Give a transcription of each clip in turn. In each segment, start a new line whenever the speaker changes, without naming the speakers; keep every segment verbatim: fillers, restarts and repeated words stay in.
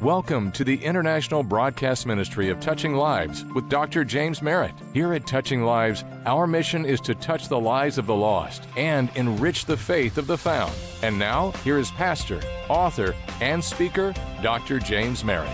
Welcome to the International Broadcast Ministry of Touching Lives with Doctor James Merritt. Here at Touching Lives, our mission is to touch the lives of the lost and enrich the faith of the found. And now, here is pastor, author, and speaker, Doctor James Merritt.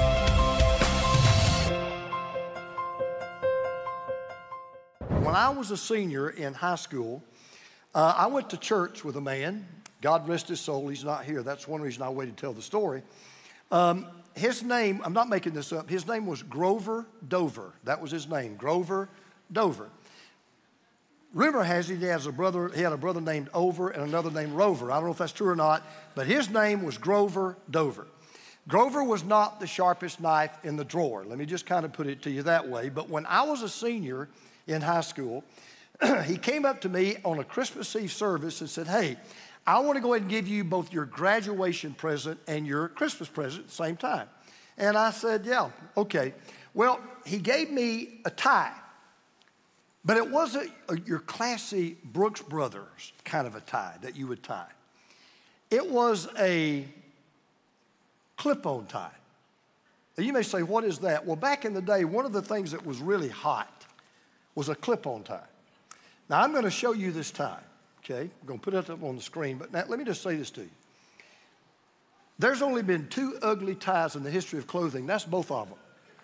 When I was a senior in high school, uh, I went to church with a man. God rest his soul, he's not here. That's one reason I waited to tell the story. Um, his name, I'm not making this up, his name was Grover Dover. That was his name, Grover Dover. Rumor has it he has a brother, he had a brother named Over and another named Rover. I don't know if that's true or not, but his name was Grover Dover. Grover was not the sharpest knife in the drawer. Let me just kind of put it to you that way. But when I was a senior in high school, he came up to me on a Christmas Eve service and said, "Hey, I want to go ahead and give you both your graduation present and your Christmas present at the same time." And I said, "Yeah, okay." Well, he gave me a tie, but it wasn't a, your classy Brooks Brothers kind of a tie that you would tie. It was a clip-on tie. Now you may say, what is that? Well, back in the day, one of the things that was really hot was a clip-on tie. Now, I'm going to show you this tie. Okay, I'm going to put it up on the screen, but now let me just say this to you. There's only been two ugly ties in the history of clothing. That's both of them.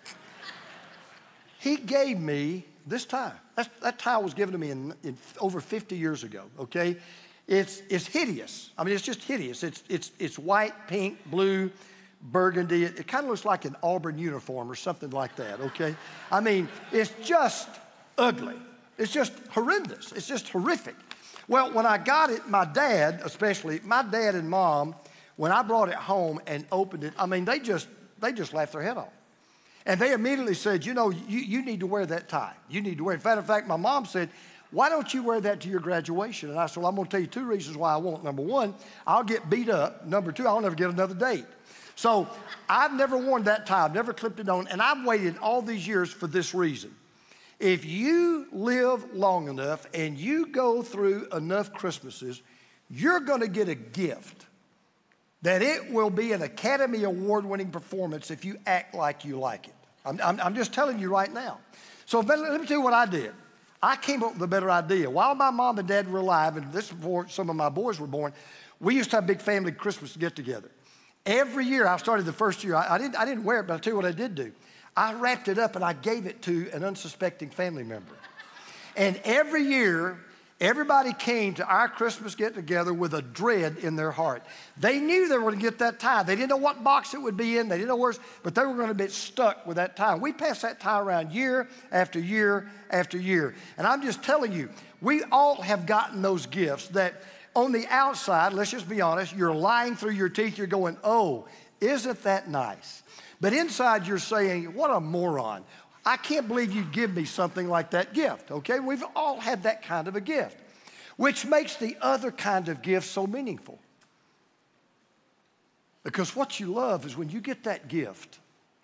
He gave me this tie. That's, that tie was given to me in, in over fifty years ago, okay? It's, it's hideous. I mean, it's just hideous. It's, it's, it's white, pink, blue, burgundy. It, it kind of looks like an Auburn uniform or something like that, okay? I mean, it's just ugly. It's just horrendous. It's just horrific. Well, when I got it, my dad, especially, my dad and mom, when I brought it home and opened it, I mean, they just, they just laughed their head off. And they immediately said, you know, you, you need to wear that tie. You need to wear it. In fact, in fact, my mom said, "Why don't you wear that to your graduation?" And I said, "Well, I'm going to tell you two reasons why I won't. Number one, I'll get beat up. Number two, I'll never get another date." So I've never worn that tie. I've never clipped it on. And I've waited all these years for this reason. If you live long enough and you go through enough Christmases, you're going to get a gift that it will be an Academy Award-winning performance if you act like you like it. I'm, I'm, I'm just telling you right now. So let me tell you what I did. I came up with a better idea. While my mom and dad were alive, and this is before some of my boys were born, we used to have a big family Christmas get-together. Every year, I started the first year, I, I, didn't, I didn't wear it, but I'll tell you what I did do. I wrapped it up and I gave it to an unsuspecting family member. And every year, everybody came to our Christmas get-together with a dread in their heart. They knew they were going to get that tie. They didn't know what box it would be in. They didn't know where, but they were going to be stuck with that tie. We passed that tie around year after year after year. And I'm just telling you, we all have gotten those gifts that on the outside, let's just be honest, you're lying through your teeth. You're going, "Oh, isn't that nice?" But inside you're saying, "What a moron. I can't believe you'd give me something like that gift," okay? We've all had that kind of a gift, which makes the other kind of gift so meaningful. Because what you love is when you get that gift,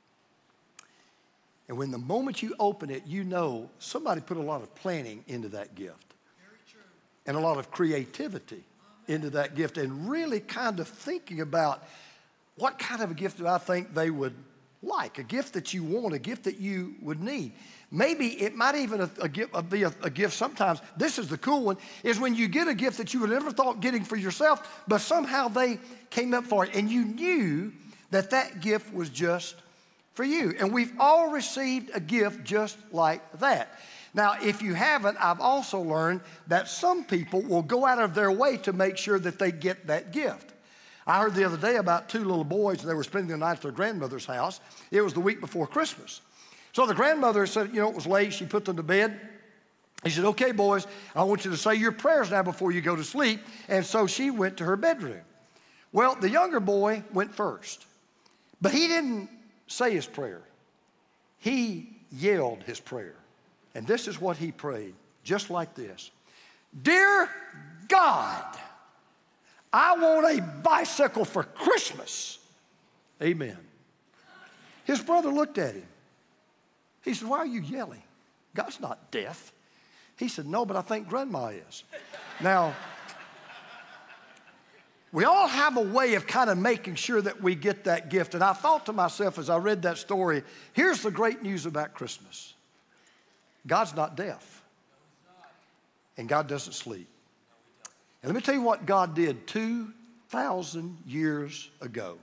and when the moment you open it, you know somebody put a lot of planning into that gift.
Very true.
And a lot of creativity into that gift, and really kind of thinking about, what kind of a gift do I think they would like? A gift that you want, a gift that you would need. Maybe it might even a, a gift, a, be a, a gift sometimes. This is the cool one, is when you get a gift that you would never thought getting for yourself, but somehow they came up for it, and you knew that that gift was just for you. And we've all received a gift just like that. Now, if you haven't, I've also learned that some people will go out of their way to make sure that they get that gift. I heard the other day about two little boys, and they were spending the night at their grandmother's house. It was the week before Christmas. So the grandmother said, you know, it was late. She put them to bed. He said, "Okay, boys, I want you to say your prayers now before you go to sleep." And so she went to her bedroom. Well, the younger boy went first, but he didn't say his prayer. He yelled his prayer. And this is what he prayed, just like this. "Dear God, I want a bicycle for Christmas. Amen." His brother looked at him. He said, "Why are you yelling? God's not deaf." He said, "No, but I think Grandma is." Now, we all have a way of kind of making sure that we get that gift. And I thought to myself as I read that story, here's the great news about Christmas. God's not deaf. And God doesn't sleep. And let me tell you what God did two thousand years ago.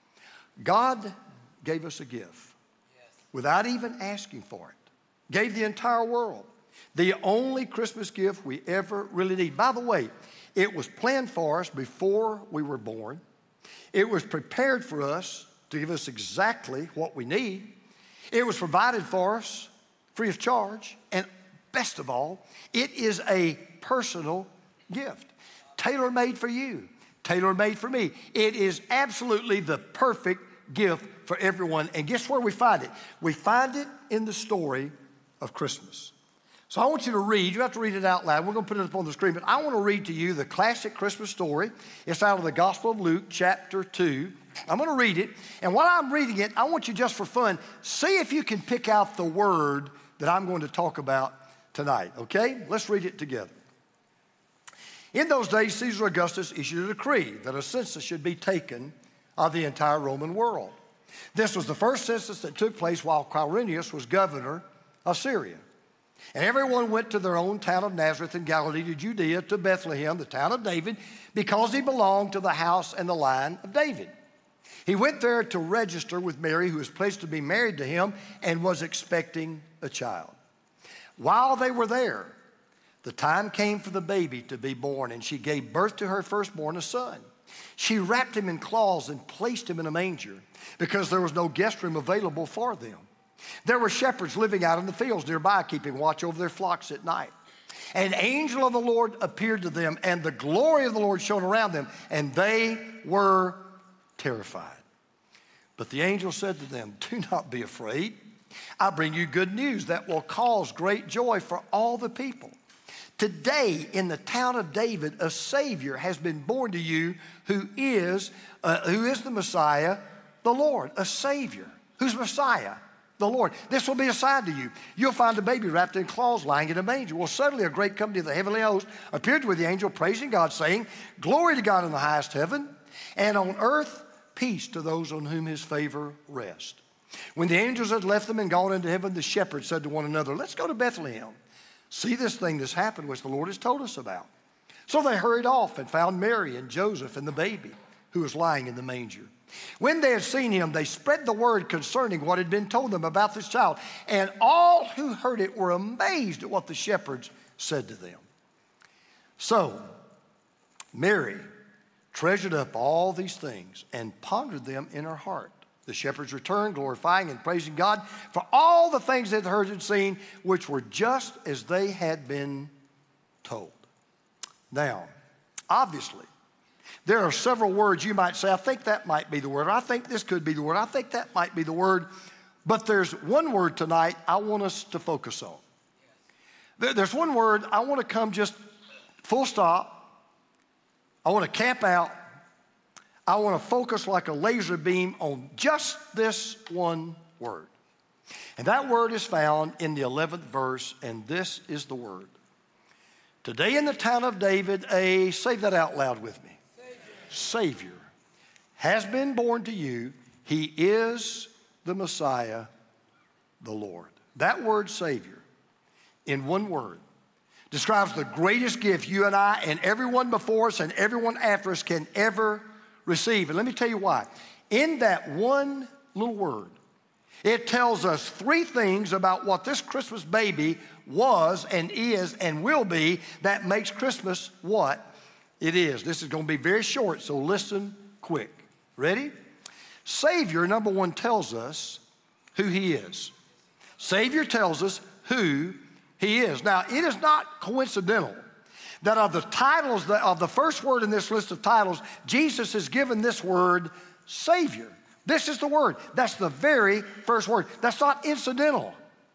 God gave us a gift without even asking for it. Gave the entire world the only Christmas gift we ever really need. By the way, it was planned for us before we were born. It was prepared for us to give us exactly what we need. It was provided for us free of charge. And best of all, it is a personal gift. Tailor-made for you. Tailor-made for me. It is absolutely the perfect gift for everyone. And guess where we find it? We find it in the story of Christmas. So I want you to read. You have to read it out loud. We're going to put it up on the screen. But I want to read to you the classic Christmas story. It's out of the Gospel of Luke, chapter two. I'm going to read it. And while I'm reading it, I want you just for fun, see if you can pick out the word that I'm going to talk about tonight. Okay? Let's read it together. In those days, Caesar Augustus issued a decree that a census should be taken of the entire Roman world. This was the first census that took place while Quirinius was governor of Syria. And everyone went to their own town of Nazareth in Galilee, to Judea, to Bethlehem, the town of David, because he belonged to the house and the line of David. He went there to register with Mary, who was pledged to be married to him and was expecting a child. While they were there, the time came for the baby to be born, and she gave birth to her firstborn, a son. She wrapped him in cloths and placed him in a manger because there was no guest room available for them. There were shepherds living out in the fields nearby, keeping watch over their flocks at night. An angel of the Lord appeared to them, and the glory of the Lord shone around them, and they were terrified. But the angel said to them, "Do not be afraid. I bring you good news that will cause great joy for all the people. Today, in the town of David, a Savior has been born to you who is, uh, who is the Messiah, the Lord." A Savior. Who's Messiah? The Lord. "This will be a sign to you. You'll find a baby wrapped in cloths lying in a manger." Well, suddenly a great company of the heavenly host appeared with the angel, praising God, saying, "Glory to God in the highest heaven, and on earth peace to those on whom his favor rests." When the angels had left them and gone into heaven, the shepherds said to one another, "Let's go to Bethlehem. See this thing that's happened, which the Lord has told us about." So they hurried off and found Mary and Joseph and the baby who was lying in the manger. When they had seen him, they spread the word concerning what had been told them about this child. And all who heard it were amazed at what the shepherds said to them. So Mary treasured up all these things and pondered them in her heart. The shepherds returned, glorifying and praising God for all the things they had heard and seen, which were just as they had been told. Now, obviously, there are several words you might say, "I think that might be the word," or "I think this could be the word," "I think that might be the word." But there's one word tonight I want us to focus on. There's one word I want to come just full stop. I want to camp out. I want to focus like a laser beam on just this one word. And that word is found in the eleventh verse, and this is the word. Today in the town of David, a, say that out loud with me, Savior, Savior has been born to you. He is the Messiah, the Lord. That word, Savior, in one word, describes the greatest gift you and I and everyone before us and everyone after us can ever receive. And let me tell you why. In that one little word, it tells us three things about what this Christmas baby was and is and will be that makes Christmas what it is. This is going to be very short, so listen quick. Ready? Savior, number one, tells us who he is. Savior tells us who he is. Now, it is not coincidental that of the titles, of the first word in this list of titles, Jesus has given this word Savior. This is the word. That's the very first word. That's not incidental.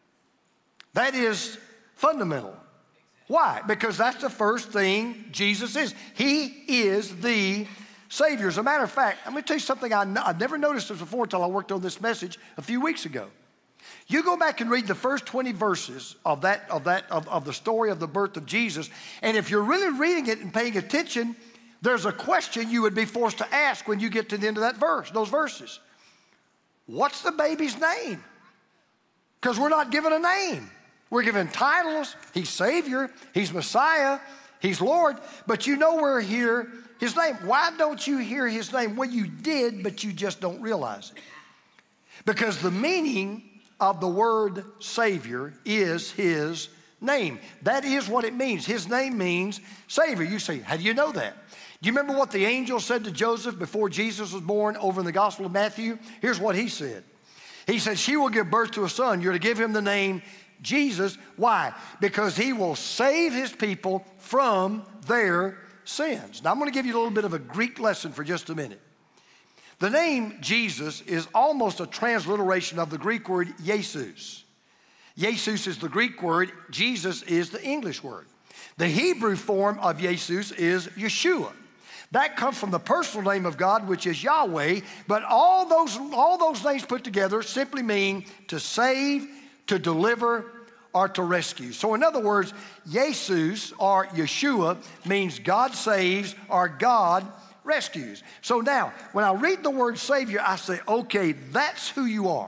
That is fundamental. Why? Because that's the first thing Jesus is. He is the Savior. As a matter of fact, I'm going to tell you something I, I never noticed this before until I worked on this message a few weeks ago. You go back and read the first twenty verses of that, of that, of, of the story of the birth of Jesus, and if you're really reading it and paying attention, there's a question you would be forced to ask when you get to the end of that verse, those verses. What's the baby's name? Because we're not given a name. We're given titles. He's Savior. He's Messiah. He's Lord. But you know we're here, his name. Why don't you hear his name? Well, you did, but you just don't realize it. Because the meaning of the word Savior is his name. That is what it means. His name means Savior. You say, how do you know that? Do you remember what the angel said to Joseph before Jesus was born over in the Gospel of Matthew? Here's what he said. He said, she will give birth to a son. You're to give him the name Jesus. Why? Because he will save his people from their sins. Now, I'm going to give you a little bit of a Greek lesson for just a minute. The name Jesus is almost a transliteration of the Greek word Jesus. Jesus is the Greek word. Jesus is the English word. The Hebrew form of Jesus is Yeshua. That comes from the personal name of God, which is Yahweh. But all those, all those names put together simply mean to save, to deliver, or to rescue. So in other words, Jesus or Yeshua means God saves or God rescues. So now, when I read the word Savior, I say, okay, that's who you are.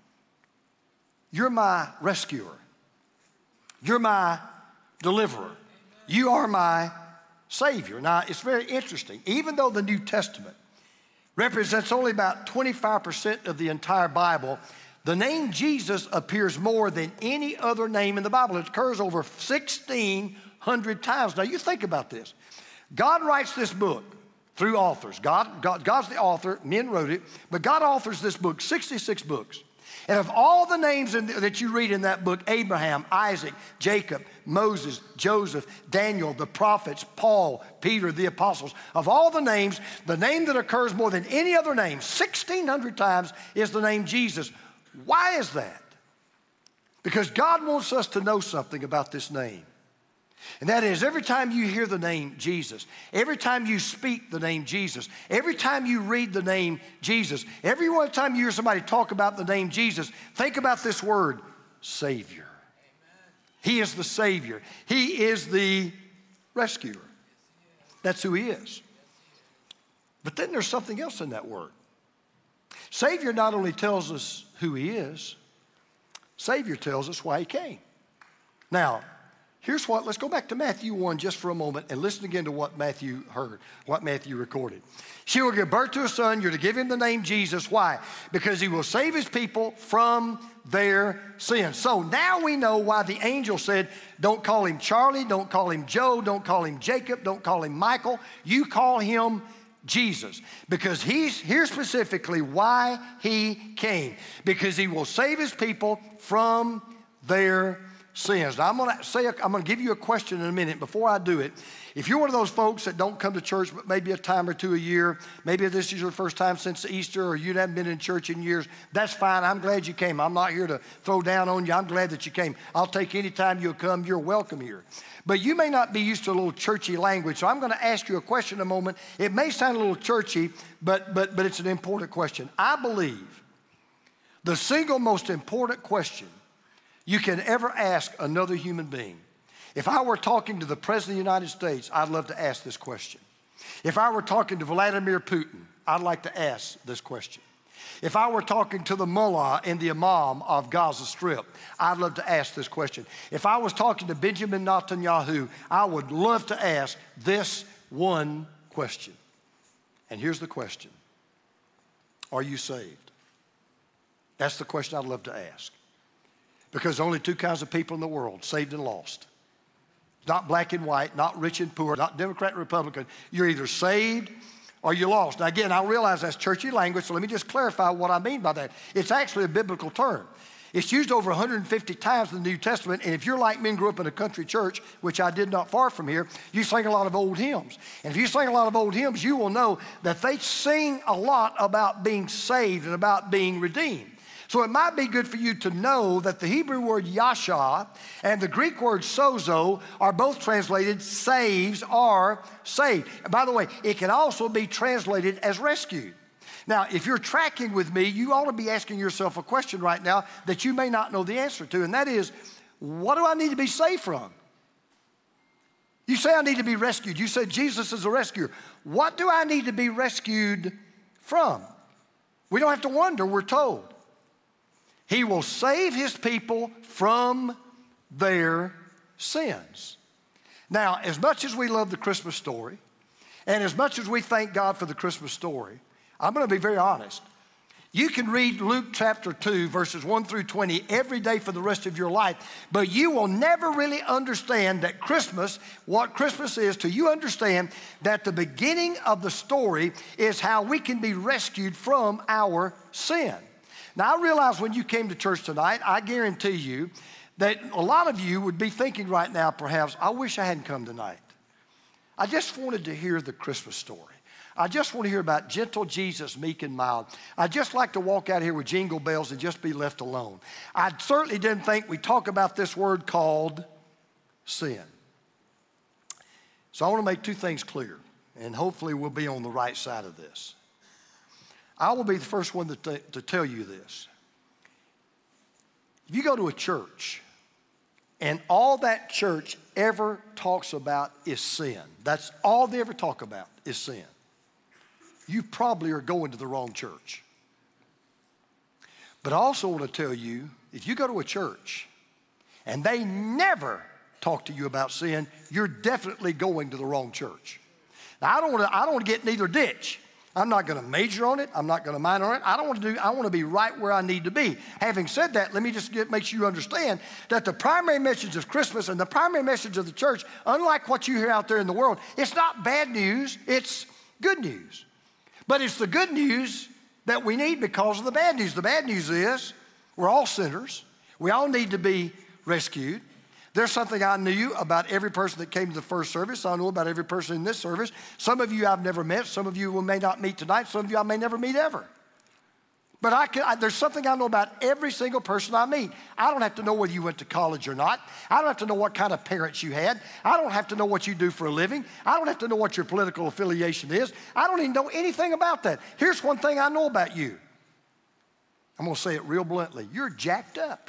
You're my rescuer. You're my deliverer. You are my Savior. Now, it's very interesting. Even though the New Testament represents only about twenty-five percent of the entire Bible, the name Jesus appears more than any other name in the Bible. It occurs over sixteen hundred times. Now, you think about this. God writes this book through authors. God, God, God's the author. Men wrote it. But God authors this book, sixty-six books. And of all the names in the, that you read in that book, Abraham, Isaac, Jacob, Moses, Joseph, Daniel, the prophets, Paul, Peter, the apostles, of all the names, the name that occurs more than any other name, sixteen hundred times, is the name Jesus. Why is that? Because God wants us to know something about this name. And that is, every time you hear the name Jesus, every time you speak the name Jesus, every time you read the name Jesus, every one time you hear somebody talk about the name Jesus, think about this word, Savior. Amen. He is the Savior. He is the rescuer. That's who he is. But then there's something else in that word. Savior not only tells us who he is, Savior tells us why he came. Now, here's what, let's go back to Matthew one just for a moment and listen again to what Matthew heard, what Matthew recorded. She will give birth to a son. You're to give him the name Jesus. Why? Because he will save his people from their sins. So now we know why the angel said, don't call him Charlie, don't call him Joe, don't call him Jacob, don't call him Michael. You call him Jesus. Because he's here specifically why he came. Because he will save his people from their sins. Now, I'm going to say, I'm going to give you a question in a minute. Before I do it, if you're one of those folks that don't come to church but maybe a time or two a year, maybe this is your first time since Easter or you haven't been in church in years, that's fine. I'm glad you came. I'm not here to throw down on you. I'm glad that you came. I'll take any time you'll come. You're welcome here. But you may not be used to a little churchy language, so I'm going to ask you a question in a moment. It may sound a little churchy, but, but, but it's an important question. I believe the single most important question you can ever ask another human being. If I were talking to the President of the United States, I'd love to ask this question. If I were talking to Vladimir Putin, I'd like to ask this question. If I were talking to the mullah and the imam of Gaza Strip, I'd love to ask this question. If I was talking to Benjamin Netanyahu, I would love to ask this one question. And here's the question. Are you saved? That's the question I'd love to ask. Because there's only two kinds of people in the world, saved and lost. Not black and white, not rich and poor, not Democrat and Republican. You're either saved or you're lost. Now again, I realize that's churchy language, so let me just clarify what I mean by that. It's actually a biblical term. It's used over one hundred fifty times in the New Testament, and if you're like me and grew up in a country church, which I did not far from here, you sing a lot of old hymns. And if you sing a lot of old hymns, you will know that they sing a lot about being saved and about being redeemed. So it might be good for you to know that the Hebrew word yasha and the Greek word sozo are both translated saves or saved. And by the way, it can also be translated as rescued. Now, if you're tracking with me, you ought to be asking yourself a question right now that you may not know the answer to, and that is, what do I need to be saved from? You say I need to be rescued. You say Jesus is a rescuer. What do I need to be rescued from? We don't have to wonder, we're told. He will save his people from their sins. Now, as much as we love the Christmas story, and as much as we thank God for the Christmas story, I'm going to be very honest. You can read Luke chapter two, verses one through twenty every day for the rest of your life, but you will never really understand that Christmas, what Christmas is, till you understand that the beginning of the story is how we can be rescued from our sin. Now, I realize when you came to church tonight, I guarantee you that a lot of you would be thinking right now, perhaps, I wish I hadn't come tonight. I just wanted to hear the Christmas story. I just want to hear about gentle Jesus, meek and mild. I'd just like to walk out here with jingle bells and just be left alone. I certainly didn't think we'd talk about this word called sin. So I want to make two things clear, and hopefully we'll be on the right side of this. I will be the first one to, t- to tell you this. If you go to a church and all that church ever talks about is sin, that's all they ever talk about is sin, you probably are going to the wrong church. But I also want to tell you, if you go to a church and they never talk to you about sin, you're definitely going to the wrong church. Now, I don't want to, I don't want to get in either ditch. I'm not going to major on it. I'm not going to minor on it. I don't want to do, I want to be right where I need to be. Having said that, let me just get, make sure you understand that the primary message of Christmas and the primary message of the church, unlike what you hear out there in the world, it's not bad news, it's good news. But it's the good news that we need because of the bad news. The bad news is we're all sinners. We all need to be rescued. There's something I knew about every person that came to the first service. I know about every person in this service. Some of you I've never met. Some of you may not meet tonight. Some of you I may never meet ever. But I can, I, there's something I know about every single person I meet. I don't have to know whether you went to college or not. I don't have to know what kind of parents you had. I don't have to know what you do for a living. I don't have to know what your political affiliation is. I don't even know anything about that. Here's one thing I know about you. I'm going to say it real bluntly. You're jacked up.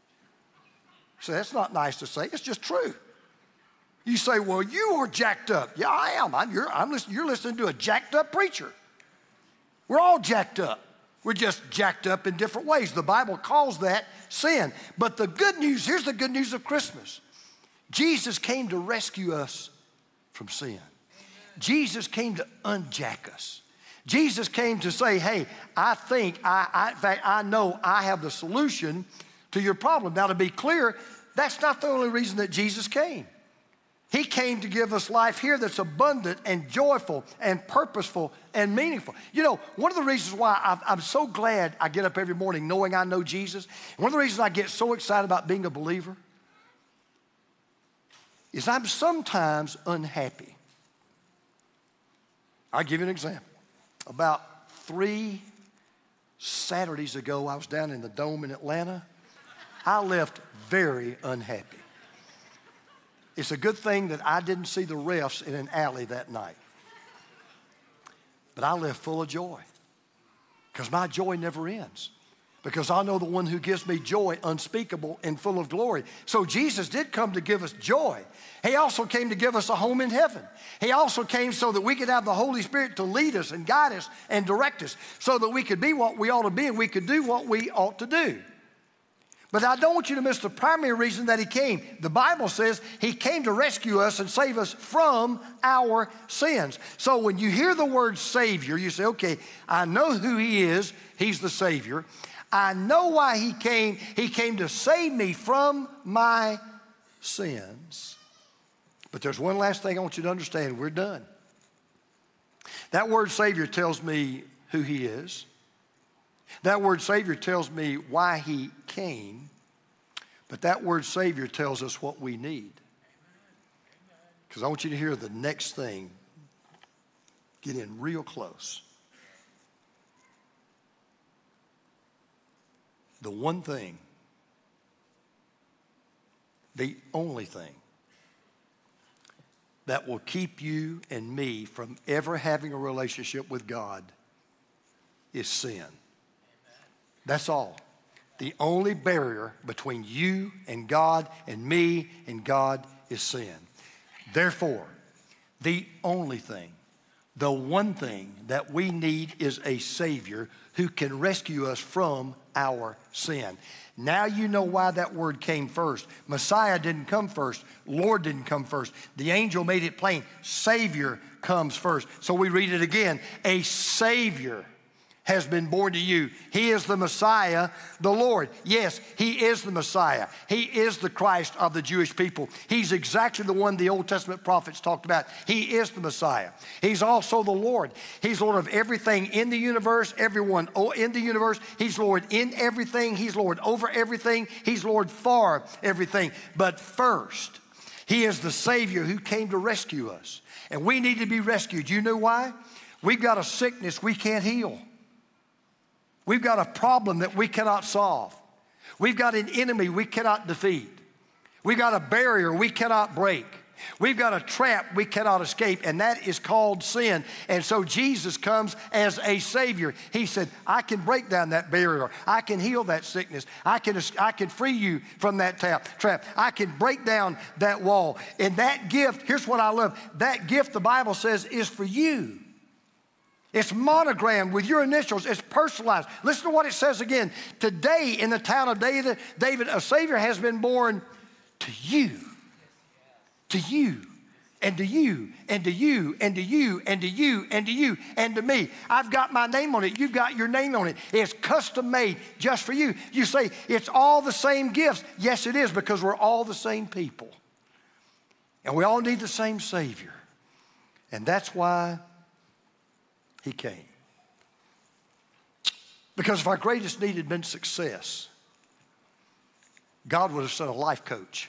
So that's not nice to say. It's just true. You say, well, you are jacked up. Yeah, I am. I'm, you're, I'm listen, you're listening to a jacked up preacher. We're all jacked up. We're just jacked up in different ways. The Bible calls that sin. But the good news, here's the good news of Christmas. Jesus came to rescue us from sin. Amen. Jesus came to unjack us. Jesus came to say, hey, I think, I, I, in fact, I know I have the solution to your problem. Now, to be clear, that's not the only reason that Jesus came. He came to give us life here that's abundant and joyful and purposeful and meaningful. You know, one of the reasons why I've, I'm so glad I get up every morning knowing I know Jesus, one of the reasons I get so excited about being a believer is I'm sometimes unhappy. I'll give you an example. About three Saturdays ago, I was down in the Dome in Atlanta. I left very unhappy. It's a good thing that I didn't see the refs in an alley that night. But I left full of joy because my joy never ends. Because I know the one who gives me joy unspeakable and full of glory. So Jesus did come to give us joy. He also came to give us a home in heaven. He also came so that we could have the Holy Spirit to lead us and guide us and direct us so that we could be what we ought to be and we could do what we ought to do. But I don't want you to miss the primary reason that he came. The Bible says he came to rescue us and save us from our sins. So when you hear the word Savior, you say, okay, I know who he is. He's the Savior. I know why he came. He came to save me from my sins. But there's one last thing I want you to understand. We're done. That word Savior tells me who he is. That word Savior tells me why he came, but that word Savior tells us what we need. Because I want you to hear the next thing. Get in real close. The one thing, the only thing that will keep you and me from ever having a relationship with God is sin. That's all. The only barrier between you and God and me and God is sin. Therefore, the only thing, the one thing that we need is a Savior who can rescue us from our sin. Now you know why that word came first. Messiah didn't come first. Lord didn't come first. The angel made it plain. Savior comes first. So we read it again. A Savior has been born to you. He is the Messiah, the Lord. Yes, He is the Messiah. He is the Christ of the Jewish people. He's exactly the one the Old Testament prophets talked about. He is the Messiah. He's also the Lord. He's Lord of everything in the universe, everyone in the universe. He's Lord in everything. He's Lord over everything. He's Lord for everything. But first, He is the Savior who came to rescue us. And we need to be rescued. You know why? We've got a sickness we can't heal. We've got a problem that we cannot solve. We've got an enemy we cannot defeat. We've got a barrier we cannot break. We've got a trap we cannot escape, and that is called sin. And so Jesus comes as a Savior. He said, I can break down that barrier. I can heal that sickness. I can, I can free you from that trap. I can break down that wall. And that gift, here's what I love. That gift, the Bible says, is for you. It's monogrammed with your initials. It's personalized. Listen to what it says again. Today in the town of David, David, a Savior has been born to you. To you. And to you. And to you. And to you. And to you. And to you. And to me. I've got my name on it. You've got your name on it. It's custom made just for you. You say, it's all the same gifts. Yes, it is, because we're all the same people. And we all need the same Savior. And that's why He came. Because if our greatest need had been success, God would have sent a life coach.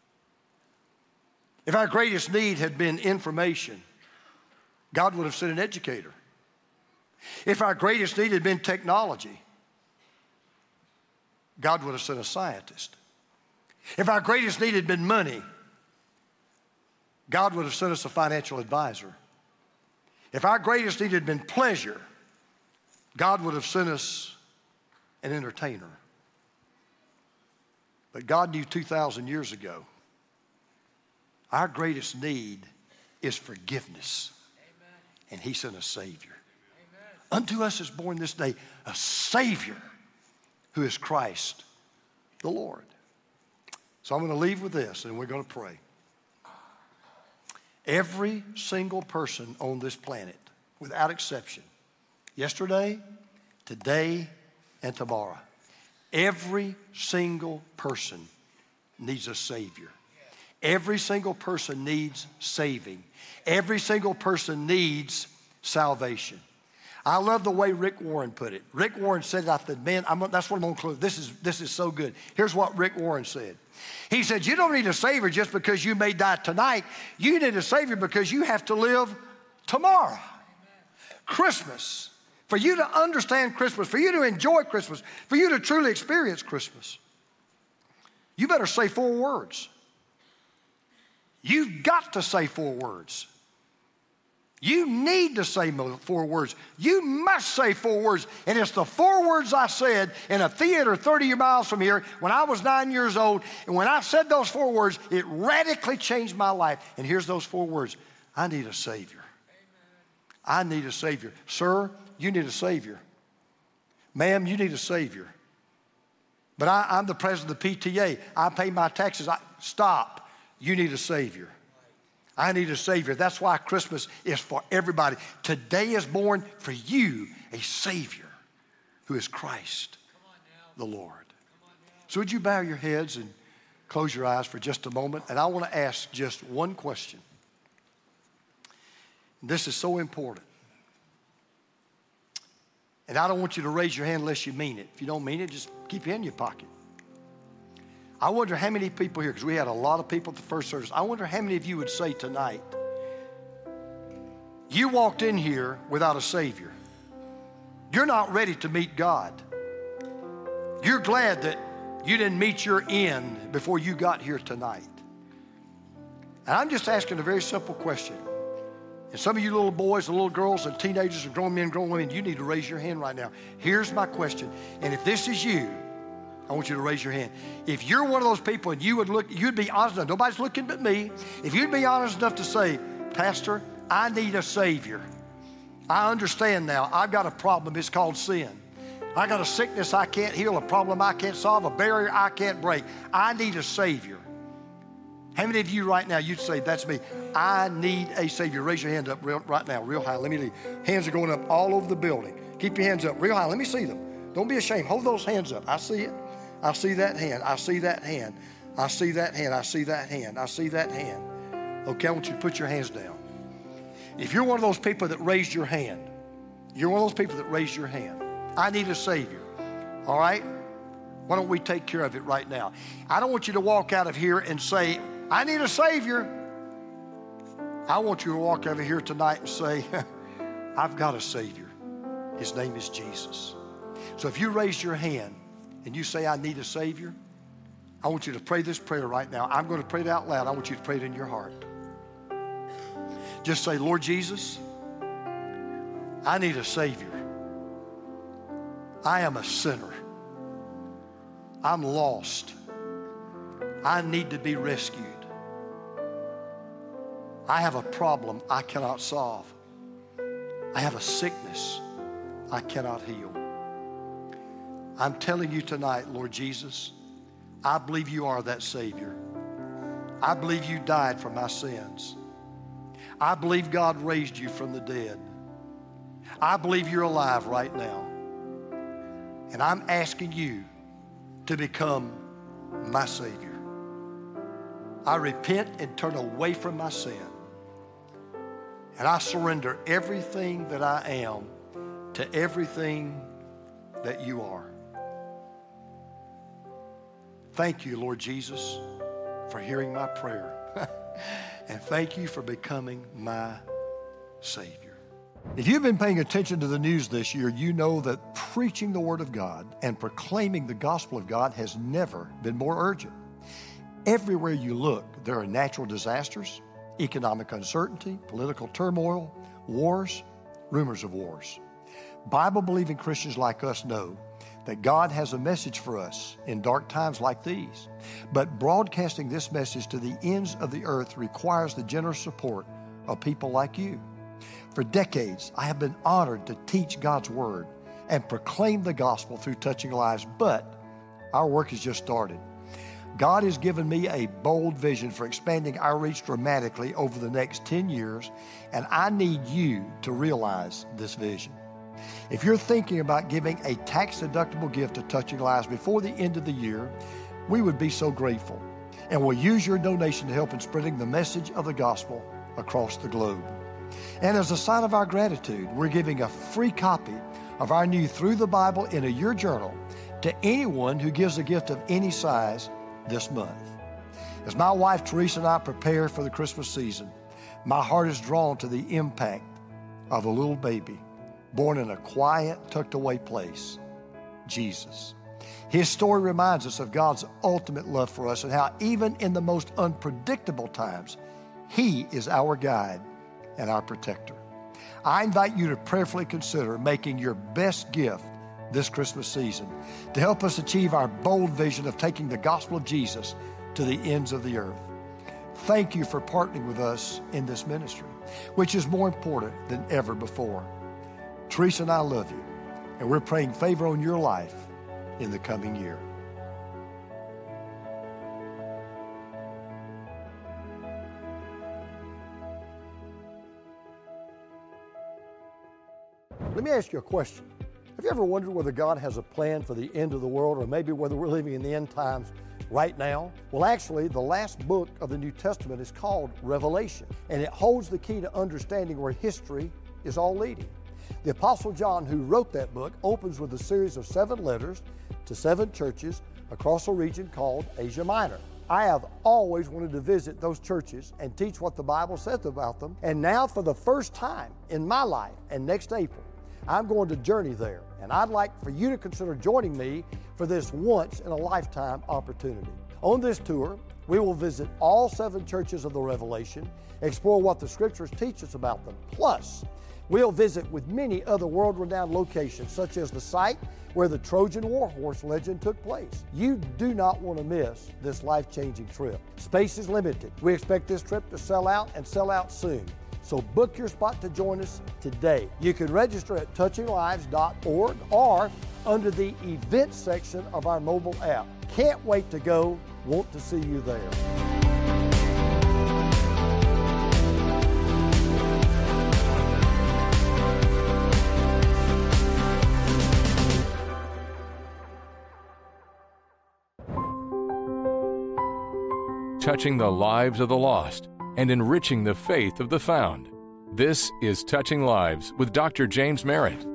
If our greatest need had been information, God would have sent an educator. If our greatest need had been technology, God would have sent a scientist. If our greatest need had been money, God would have sent us a financial advisor. If our greatest need had been pleasure, God would have sent us an entertainer. But God knew two thousand years ago, our greatest need is forgiveness. Amen. And He sent a Savior. Amen. Unto us is born this day a Savior who is Christ the Lord. So I'm going to leave with this, and we're going to pray. Every single person on this planet, without exception, yesterday, today, and tomorrow, every single person needs a Savior. Every single person needs saving. Every single person needs salvation. I love the way Rick Warren put it. Rick Warren said, I said, man, I'm, that's what I'm going to close. This is, this is so good. Here's what Rick Warren said. He said, you don't need a Savior just because you may die tonight. You need a Savior because you have to live tomorrow. Amen. Christmas, for you to understand Christmas, for you to enjoy Christmas, for you to truly experience Christmas, you better say four words. You've got to say four words. You need to say four words. You must say four words. And it's the four words I said in a theater thirty miles from here when I was nine years old. And when I said those four words, it radically changed my life. And here's those four words. I need a Savior. Amen. I need a Savior. Sir, you need a Savior. Ma'am, you need a Savior. But I, I'm the president of the P T A. I pay my taxes. I, stop. You need a Savior. I need a Savior. That's why Christmas is for everybody. Today is born for you a Savior who is Christ the Lord. So would you bow your heads and close your eyes for just a moment? And I want to ask just one question. This is so important. And I don't want you to raise your hand unless you mean it. If you don't mean it, just keep it in your pocket. I wonder how many people here, because we had a lot of people at the first service, I wonder how many of you would say tonight, you walked in here without a Savior. You're not ready to meet God. You're glad that you didn't meet your end before you got here tonight. And I'm just asking a very simple question. And some of you little boys and little girls and teenagers and grown men and grown women, you need to raise your hand right now. Here's my question. And if this is you, I want you to raise your hand. If you're one of those people and you would look, you'd be honest enough, nobody's looking but me. If you'd be honest enough to say, Pastor, I need a Savior. I understand now. I've got a problem. It's called sin. I got a sickness I can't heal, a problem I can't solve, a barrier I can't break. I need a Savior. How many of you right now, you'd say, that's me. I need a Savior. Raise your hand up real, right now, real high. Let me leave. Hands are going up all over the building. Keep your hands up real high. Let me see them. Don't be ashamed. Hold those hands up. I see it. I see that hand. I see that hand. I see that hand. I see that hand. I see that hand. Okay, I want you to put your hands down. If you're one of those people that raised your hand, you're one of those people that raised your hand. I need a Savior. All right? Why don't we take care of it right now? I don't want you to walk out of here and say, I need a Savior. I want you to walk over here tonight and say, I've got a Savior. His name is Jesus. So if you raise your hand and you say, I need a Savior, I want you to pray this prayer right now. I'm going to pray it out loud. I want you to pray it in your heart. Just say, Lord Jesus, I need a Savior. I am a sinner. I'm lost. I need to be rescued. I have a problem I cannot solve. I have a sickness I cannot heal. I'm telling you tonight, Lord Jesus, I believe you are that Savior. I believe you died for my sins. I believe God raised you from the dead. I believe you're alive right now. And I'm asking you to become my Savior. I repent and turn away from my sin. And I surrender everything that I am to everything that you are. Thank you, Lord Jesus, for hearing my prayer. And thank you for becoming my Savior. If you've been paying attention to the news this year, you know that preaching the Word of God and proclaiming the gospel of God has never been more urgent. Everywhere you look, there are natural disasters, economic uncertainty, political turmoil, wars, rumors of wars. Bible-believing Christians like us know that God has a message for us in dark times like these. But broadcasting this message to the ends of the earth requires the generous support of people like you. For decades, I have been honored to teach God's Word and proclaim the gospel through touching lives, but our work has just started. God has given me a bold vision for expanding our reach dramatically over the next ten years, and I need you to realize this vision. If you're thinking about giving a tax-deductible gift to Touching Lives before the end of the year, we would be so grateful. And we'll use your donation to help in spreading the message of the gospel across the globe. And as a sign of our gratitude, we're giving a free copy of our new Through the Bible in a Year journal to anyone who gives a gift of any size this month. As my wife Teresa and I prepare for the Christmas season, my heart is drawn to the impact of a little baby born in a quiet, tucked-away place, Jesus. His story reminds us of God's ultimate love for us and how even in the most unpredictable times, He is our guide and our protector. I invite you to prayerfully consider making your best gift this Christmas season to help us achieve our bold vision of taking the gospel of Jesus to the ends of the earth. Thank you for partnering with us in this ministry, which is more important than ever before. Teresa and I love you, and we're praying favor on your life in the coming year. Let me ask you a question. Have you ever wondered whether God has a plan for the end of the world, or maybe whether we're living in the end times right now? Well, actually, the last book of the New Testament is called Revelation, and it holds the key to understanding where history is all leading. The Apostle John, who wrote that book, opens with a series of seven letters to seven churches across a region called Asia Minor. I have always wanted to visit those churches and teach what the Bible says about them, and now for the first time in my life, and next April, I'm going to journey there, and I'd like for you to consider joining me for this once-in-a-lifetime opportunity. On this tour, we will visit all seven churches of the Revelation, explore what the Scriptures teach us about them. Plus, We'll visit with many other world-renowned locations, such as the site where the Trojan Warhorse legend took place. You do not want to miss this life-changing trip. Space is limited. We expect this trip to sell out and sell out soon. So book your spot to join us today. You can register at touching lives dot org or under the events section of our mobile app. Can't wait to go. Want to see you there.
Touching the lives of the lost and enriching the faith of the found. This is Touching Lives with Doctor James Merritt.